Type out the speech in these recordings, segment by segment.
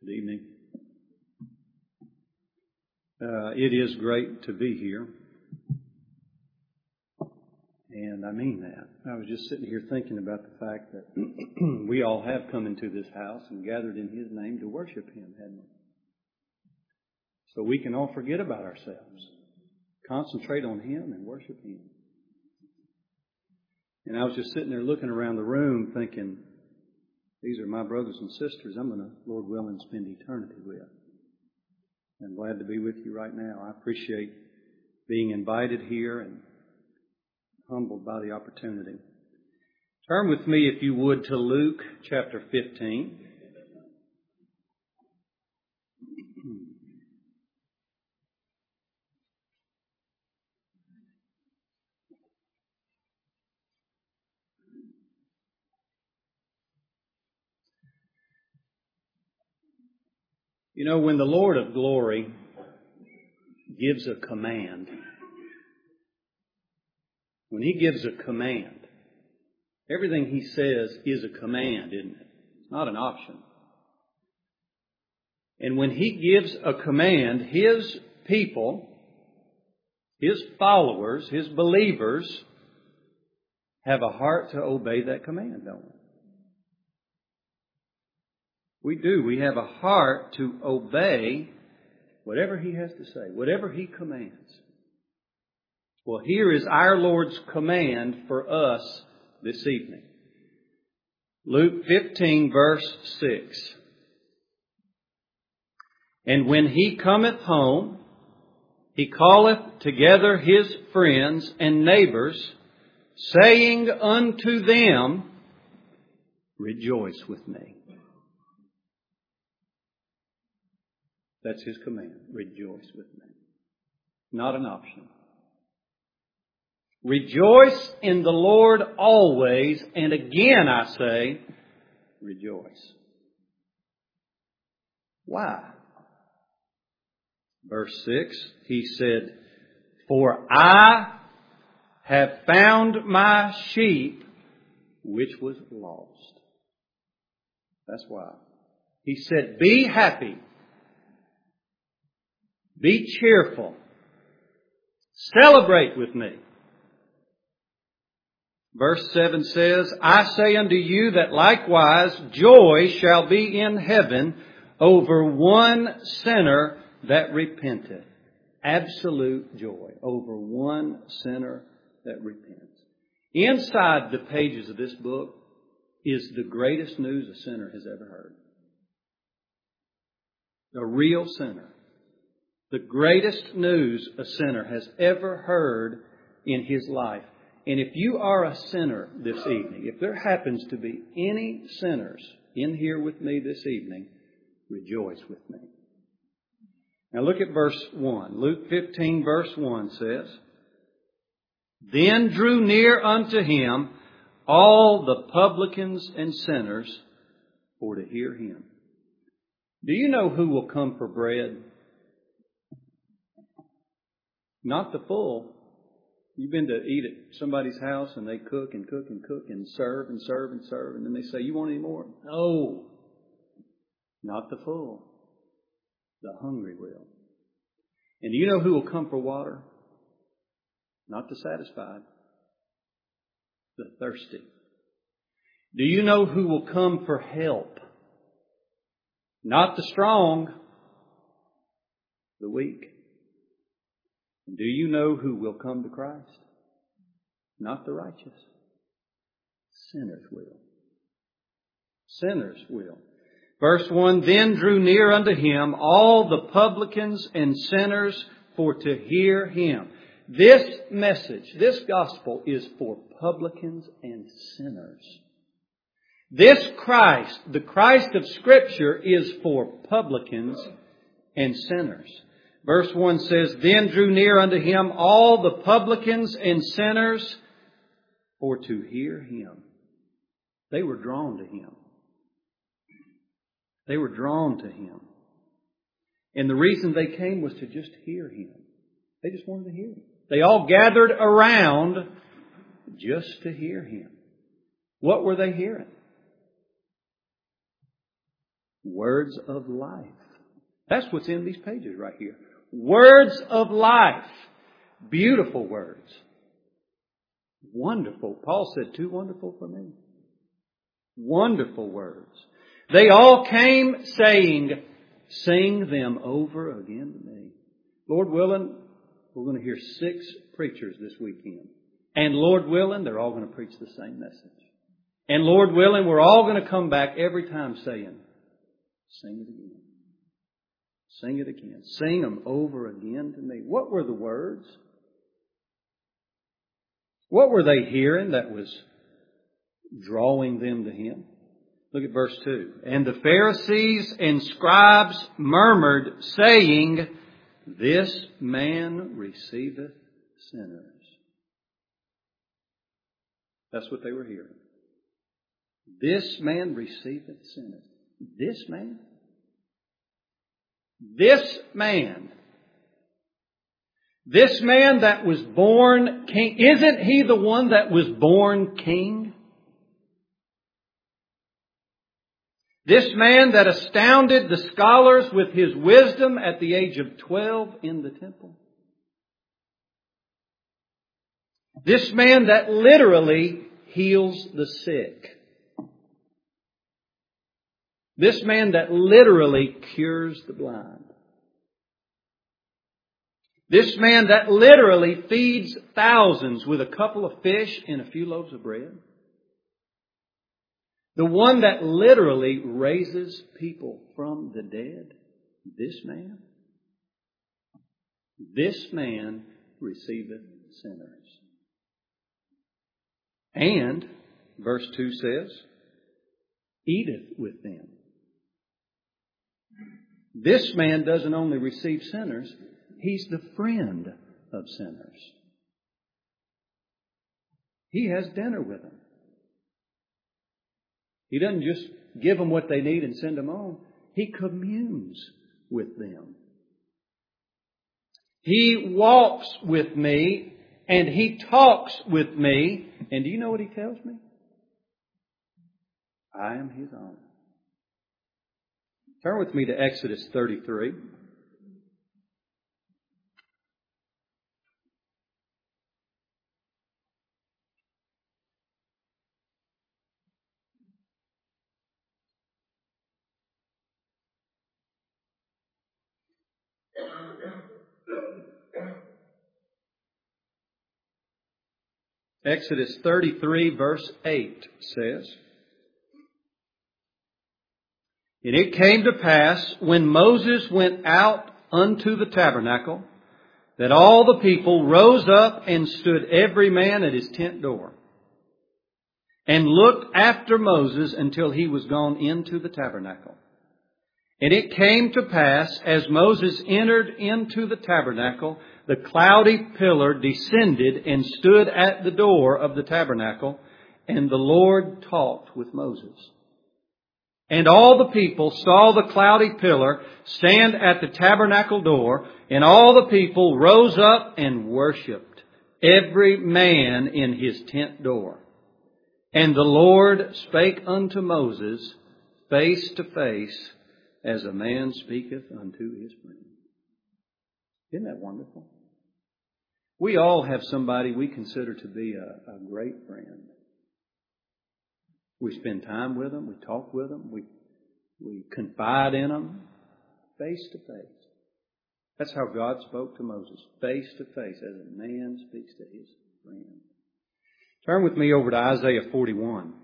Good evening. It is great to be here. And I mean that. I was just sitting here thinking about the fact that we all have come into this house and gathered in His name to worship Him, hadn't we? So we can all forget about ourselves. Concentrate on Him and worship Him. And I was just sitting there looking around the room thinking, these are my brothers and sisters I'm going to, Lord willing, spend eternity with. I'm glad to be with you right now. I appreciate being invited here and humbled by the opportunity. Turn with me, if you would, to Luke chapter 15. You know, when the Lord of glory gives a command, when He gives a command, everything He says is a command, isn't it? It's not an option. And when He gives a command, His people, His followers, His believers have a heart to obey that command, don't we? We do. We have a heart to obey whatever He has to say, whatever He commands. Well, here is our Lord's command for us this evening. Luke 15, verse 6. And when He cometh home, He calleth together His friends and neighbors, saying unto them, Rejoice with me. That's His command. Rejoice with me. Not an option. Rejoice in the Lord always, and again I say, rejoice. Why? Verse 6, He said, For I have found my sheep which was lost. That's why. He said, Be happy. Be cheerful. Celebrate with me. Verse 7 says, I say unto you that likewise joy shall be in heaven over one sinner that repenteth. Absolute joy over one sinner that repents. Inside the pages of this book is the greatest news a sinner has ever heard. A real sinner. The greatest news a sinner has ever heard in his life. And if you are a sinner this evening, if there happens to be any sinners in here with me this evening, rejoice with me. Now look at verse 1. Luke 15 verse 1 says, Then drew near unto Him all the publicans and sinners for to hear Him. Do you know who will come for bread? Not the full. You've been to eat at somebody's house and they cook and cook and cook and serve and serve and serve. And then they say, You want any more? No. Not the full. The hungry will. And do you know who will come for water? Not the satisfied. The thirsty. Do you know who will come for help? Not the strong. The weak. Do you know who will come to Christ? Not the righteous. Sinners will. Sinners will. Verse 1, Then drew near unto Him all the publicans and sinners for to hear Him. This message, this gospel is for publicans and sinners. This Christ, the Christ of Scripture, is for publicans and sinners. Verse 1 says, Then drew near unto Him all the publicans and sinners for to hear Him. They were drawn to Him. They were drawn to Him. And the reason they came was to just hear Him. They just wanted to hear Him. They all gathered around just to hear Him. What were they hearing? Words of life. That's what's in these pages right here. Words of life. Beautiful words. Wonderful. Paul said, too wonderful for me. Wonderful words. They all came saying, sing them over again to me. Lord willing, we're going to hear 6 preachers this weekend. And Lord willing, they're all going to preach the same message. And Lord willing, we're all going to come back every time saying, sing it again. Sing it again. Sing them over again to me. What were the words? What were they hearing that was drawing them to Him? Look at verse 2. And the Pharisees and scribes murmured, saying, this man receiveth sinners. That's what they were hearing. This man receiveth sinners. This man? This man. This man that was born king. Isn't he the one that was born king? This man that astounded the scholars with his wisdom at the age of 12 in the temple. This man that literally heals the sick. This man that literally cures the blind. This man that literally feeds thousands with a couple of fish and a few loaves of bread. The one that literally raises people from the dead. This man receiveth sinners. And, verse 2 says, eateth with them. This man doesn't only receive sinners, he's the friend of sinners. He has dinner with them. He doesn't just give them what they need and send them on. He communes with them. He walks with me and he talks with me. And do you know what he tells me? I am his own. Turn with me to Exodus 33. Exodus 33 verse 8 says, and it came to pass, when Moses went out unto the tabernacle, that all the people rose up and stood every man at his tent door, and looked after Moses until he was gone into the tabernacle. And it came to pass, as Moses entered into the tabernacle, the cloudy pillar descended and stood at the door of the tabernacle, and the Lord talked with Moses. And all the people saw the cloudy pillar stand at the tabernacle door, and all the people rose up and worshipped, every man in his tent door. And the Lord spake unto Moses face to face, as a man speaketh unto his friend. Isn't that wonderful? We all have somebody we consider to be a great friend. We spend time with them. We talk with them. We confide in them face to face. That's how God spoke to Moses, face to face, as a man speaks to his friend. Turn with me over to Isaiah 41.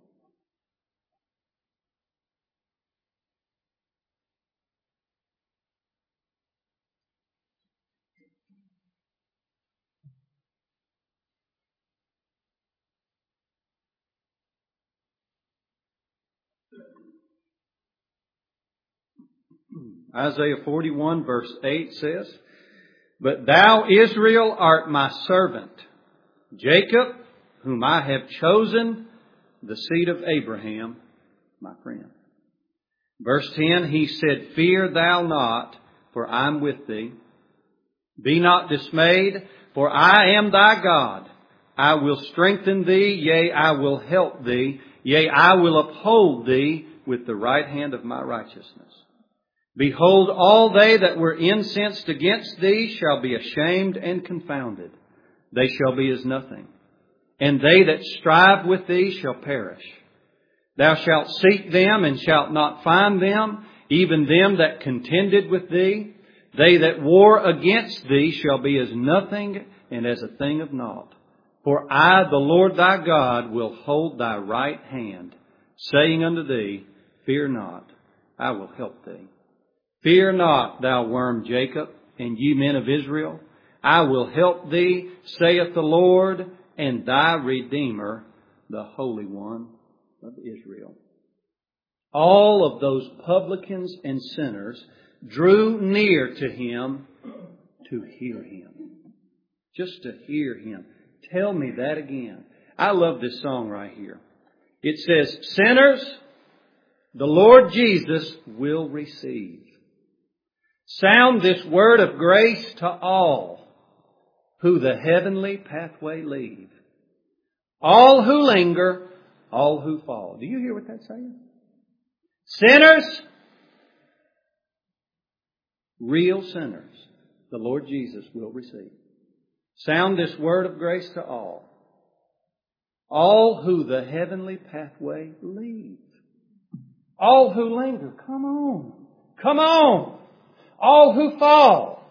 Isaiah 41 verse 8 says, but thou, Israel, art my servant, Jacob, whom I have chosen, the seed of Abraham, my friend. Verse 10, he said, fear thou not, for I am with thee. Be not dismayed, for I am thy God. I will strengthen thee, yea, I will help thee, yea, I will uphold thee with the right hand of my righteousness. Behold, all they that were incensed against thee shall be ashamed and confounded. They shall be as nothing. And they that strive with thee shall perish. Thou shalt seek them and shalt not find them, even them that contended with thee. They that war against thee shall be as nothing and as a thing of naught. For I, the Lord thy God, will hold thy right hand, saying unto thee, Fear not, I will help thee. Fear not, thou worm Jacob, and ye men of Israel. I will help thee, saith the Lord, and thy Redeemer, the Holy One of Israel. All of those publicans and sinners drew near to Him to hear Him. Just to hear Him. Tell me that again. I love this song right here. It says, Sinners, the Lord Jesus will receive. Sound this word of grace to all who the heavenly pathway leave. All who linger, all who fall. Do you hear what that's saying? Sinners, real sinners, the Lord Jesus will receive. Sound this word of grace to all who the heavenly pathway leave. All who linger, come on, come on. All who fall,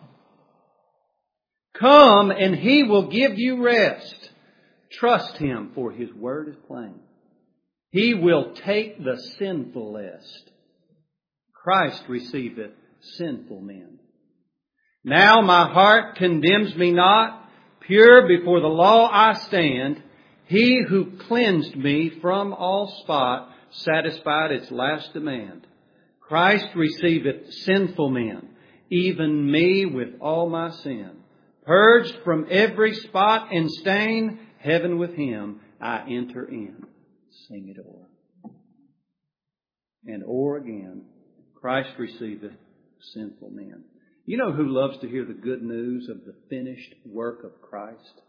come and He will give you rest. Trust Him, for His word is plain. He will take the sinful list. Christ receiveth sinful men. Now my heart condemns me not. Pure before the law I stand. He who cleansed me from all spot satisfied its last demand. Christ receiveth sinful men, even me with all my sin. Purged from every spot and stain, heaven with Him I enter in. Sing it o'er. And o'er again, Christ receiveth sinful men. You know who loves to hear the good news of the finished work of Christ?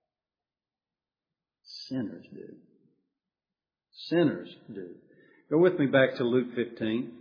Sinners do. Sinners do. Go with me back to Luke 15.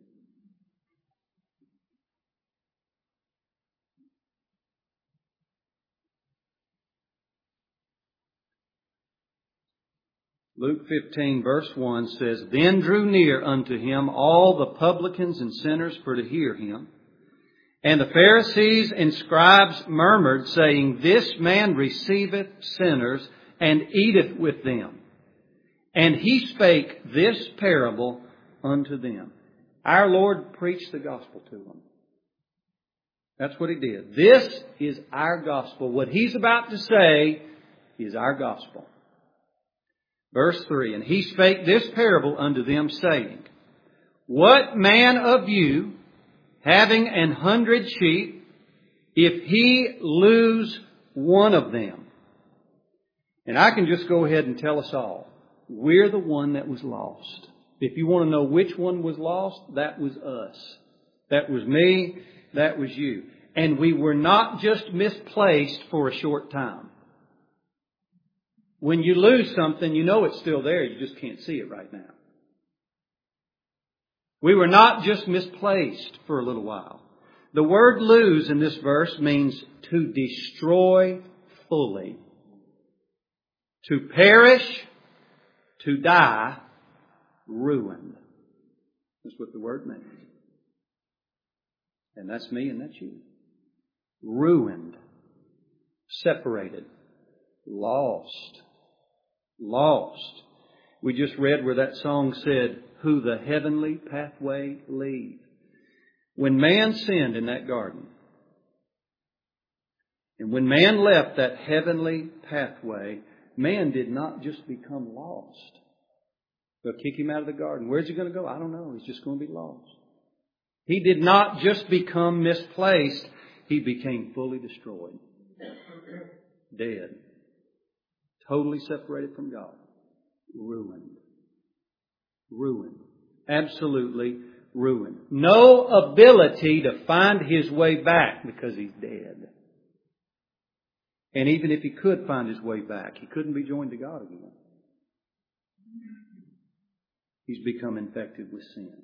Luke 15 verse 1 says, Then drew near unto Him all the publicans and sinners for to hear Him. And the Pharisees and scribes murmured, saying, This man receiveth sinners and eateth with them. And He spake this parable unto them. Our Lord preached the gospel to them. That's what He did. This is our gospel. What He's about to say is our gospel. Verse 3, And He spake this parable unto them, saying, What man of you, having 100 sheep, if he lose one of them? And I can just go ahead and tell us all, we're the one that was lost. If you want to know which one was lost, that was us. That was me. That was you. And we were not just misplaced for a short time. When you lose something, you know it's still there. You just can't see it right now. We were not just misplaced for a little while. The word lose in this verse means to destroy fully. To perish, to die, ruined. That's what the word means. And that's me and that's you. Ruined. Separated. Lost. Lost. We just read where that song said, Who the heavenly pathway lead. When man sinned in that garden, and when man left that heavenly pathway, man did not just become lost. They'll kick him out of the garden. Where's he going to go? I don't know. He's just going to be lost. He did not just become misplaced. He became fully destroyed. Dead. Totally separated from God. Ruined. Ruined. Absolutely ruined. No ability to find his way back because he's dead. And even if he could find his way back, he couldn't be joined to God again. He's become infected with sin.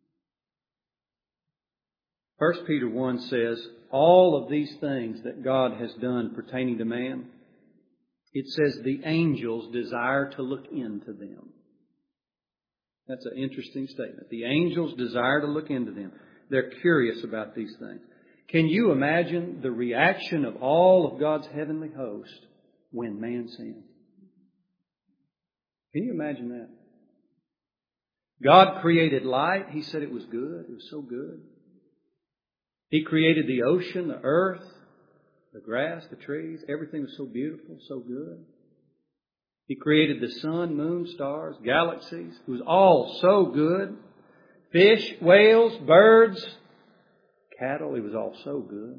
1 Peter 1 says, all of these things that God has done pertaining to man, it says the angels desire to look into them. That's an interesting statement. The angels desire to look into them. They're curious about these things. Can you imagine the reaction of all of God's heavenly host when man sinned? Can you imagine that? God created light. He said it was good. It was so good. He created the ocean, the earth, the grass, the trees. Everything was so beautiful, so good. He created the sun, moon, stars, galaxies. It was all so good. Fish, whales, birds, cattle. It was all so good.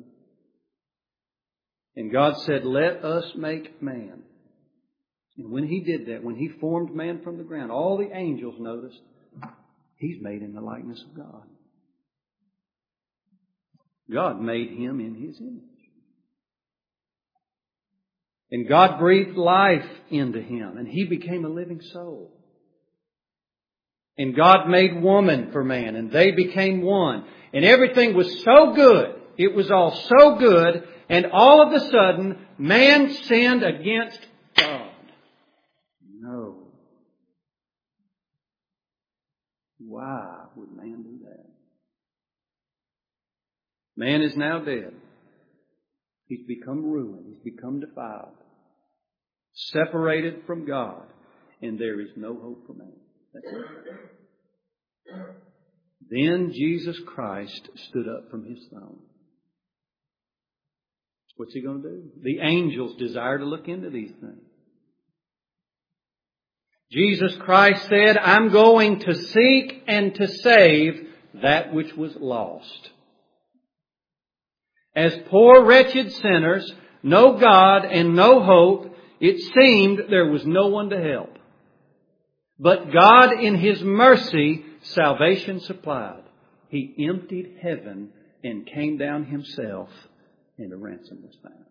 And God said, let us make man. And when He did that, when He formed man from the ground, all the angels noticed He's made in the likeness of God. God made him in His image. And God breathed life into him, and he became a living soul. And God made woman for man, and they became one. And everything was so good. It was all so good, and all of a sudden, man sinned against God. No. Why would man do that? Man is now dead. He's become ruined. He's become defiled. Separated from God. And there is no hope for man. That's it. Then Jesus Christ stood up from His throne. What's He going to do? The angels desire to look into these things. Jesus Christ said, I'm going to seek and to save that which was lost. As poor, wretched sinners, no God and no hope, it seemed there was no one to help. But God, in His mercy, salvation supplied. He emptied heaven and came down Himself, and a ransom was found.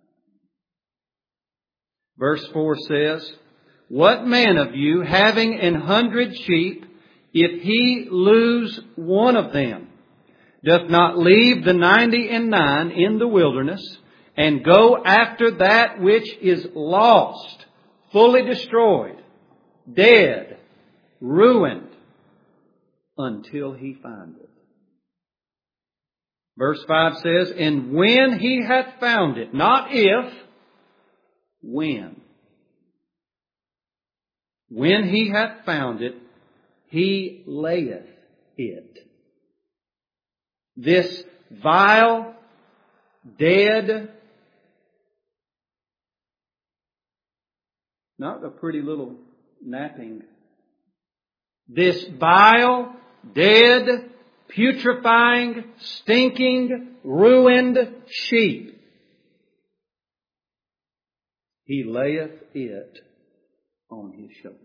Verse 4 says, what man of you, having 100 sheep, if he lose one of them, doth not leave the 99 in the wilderness, and go after that which is lost, fully destroyed, dead, ruined, until he find it? Verse 5 says, and when he hath found it, not if, when. When he hath found it, he layeth it. This vile, dead, not a pretty little napping, this vile, dead, putrefying, stinking, ruined sheep, He layeth it on His shoulder.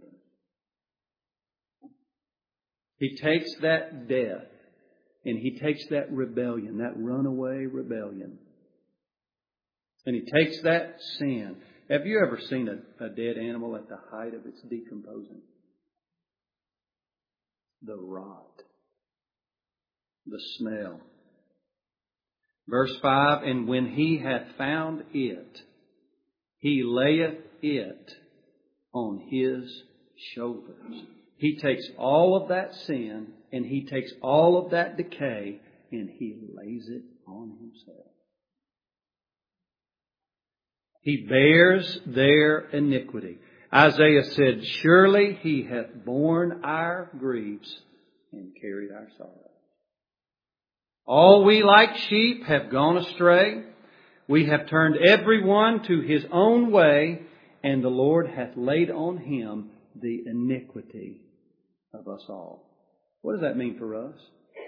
He takes that death and He takes that rebellion, that runaway rebellion, and He takes that sin. Have you ever seen a dead animal at the height of its decomposing? The rot, the smell. Verse 5, and when He hath found it, He layeth it on His shoulders. He takes all of that sin and He takes all of that decay and He lays it on Himself. He bears their iniquity. Isaiah said, surely He hath borne our griefs and carried our sorrows. All we like sheep have gone astray. We have turned every one to his own way, and the Lord hath laid on Him the iniquity of us all. What does that mean for us?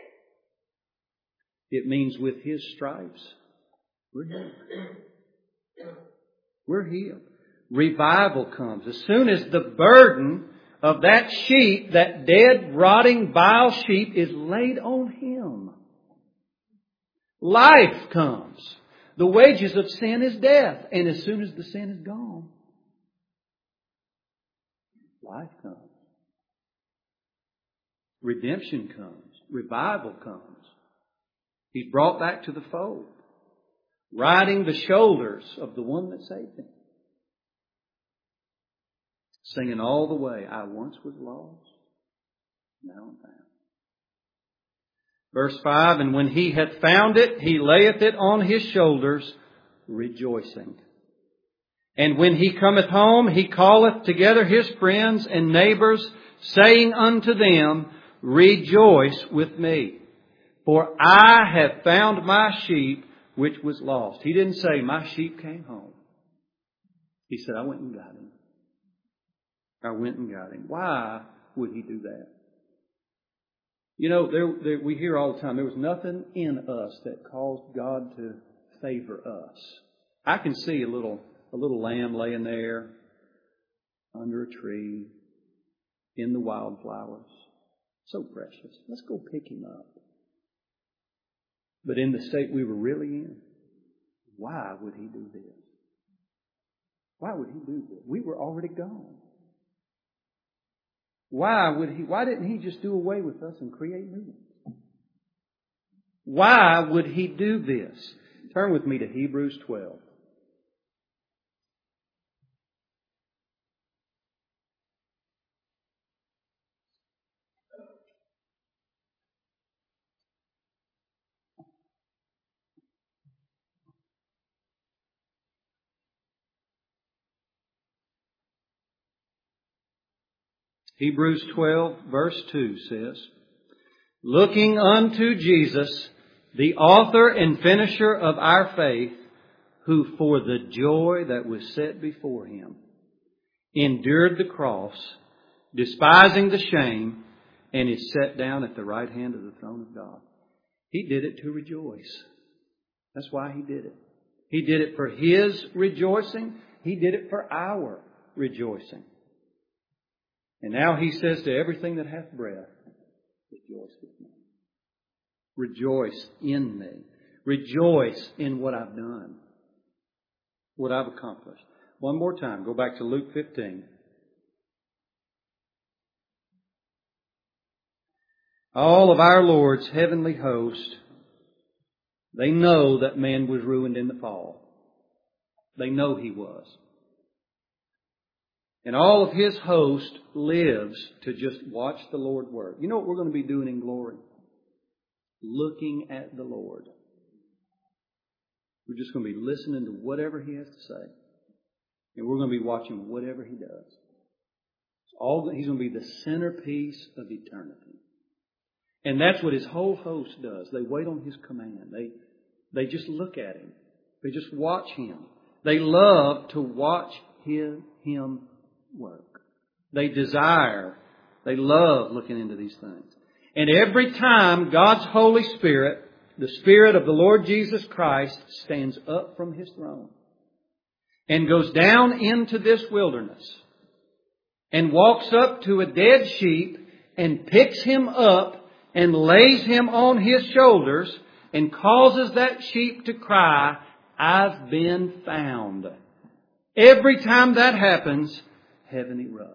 It means with His stripes, we're healed. We're healed. Revival comes. As soon as the burden of that sheep, that dead, rotting, vile sheep, is laid on Him, life comes. The wages of sin is death. And as soon as the sin is gone, life comes. Redemption comes. Revival comes. He's brought back to the fold, riding the shoulders of the one that saved him. Singing all the way, I once was lost, now I'm found. Verse 5, and when he hath found it, he layeth it on his shoulders, rejoicing. And when he cometh home, he calleth together his friends and neighbors, saying unto them, rejoice with me, for I have found my sheep which was lost. He didn't say, my sheep came home. He said, I went and got him. I went and got him. Why would he do that? You know, we hear all the time, there was nothing in us that caused God to favor us. I can see a little lamb laying there under a tree in the wildflowers. So precious. Let's go pick him up. But in the state we were really in, why would he do this? Why would he do this? We were already gone. Why didn't he just do away with us and create new ones? Why would he do this? Turn with me to Hebrews 12. Hebrews 12 verse 2 says, looking unto Jesus, the author and finisher of our faith, who for the joy that was set before him endured the cross, despising the shame, and is set down at the right hand of the throne of God. He did it to rejoice. That's why he did it. He did it for his rejoicing. He did it for our rejoicing. And now he says to everything that hath breath, rejoice with me. Rejoice in me. Rejoice in what I've done. What I've accomplished. One more time. Go back to Luke 15. All of our Lord's heavenly host, they know that man was ruined in the fall. They know he was. And all of his host lives to just watch the Lord work. You know what we're going to be doing in glory? Looking at the Lord. We're just going to be listening to whatever he has to say. And we're going to be watching whatever he does. He's going to be the centerpiece of eternity. And that's what his whole host does. They wait on his command. They just look at him. They just watch him. They love to watch him work. They love looking into these things. And every time God's Holy Spirit, the Spirit of the Lord Jesus Christ, stands up from his throne and goes down into this wilderness and walks up to a dead sheep and picks him up and lays him on his shoulders and causes that sheep to cry, I've been found. Every time that happens, heaven erupts.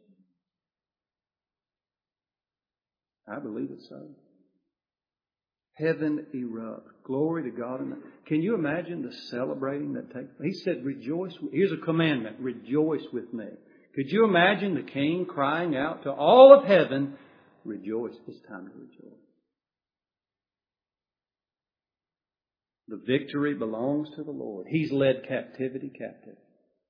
I believe it so. Heaven erupts. Glory to God. Can you imagine the celebrating that takes place? He said, rejoice. Here's a commandment. Rejoice with me. Could you imagine the king crying out to all of heaven, rejoice. It's time to rejoice. The victory belongs to the Lord. He's led captivity captive.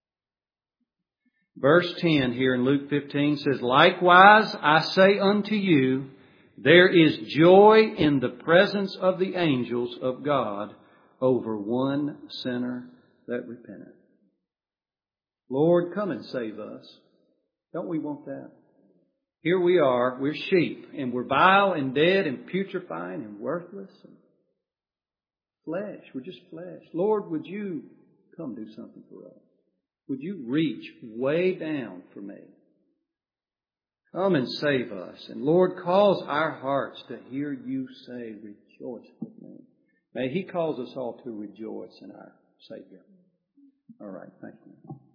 Verse 10 here in Luke 15 says, likewise I say unto you, there is joy in the presence of the angels of God over one sinner that repenteth. Lord, come and save us. Don't we want that? Here we are, we're sheep, and we're vile and dead and putrefying and worthless. And flesh, we're just flesh. Lord, would you come do something for us? Would you reach way down for me? Come and save us. And Lord, cause our hearts to hear you say, rejoice with me. May he cause us all to rejoice in our Savior. All right, thank you.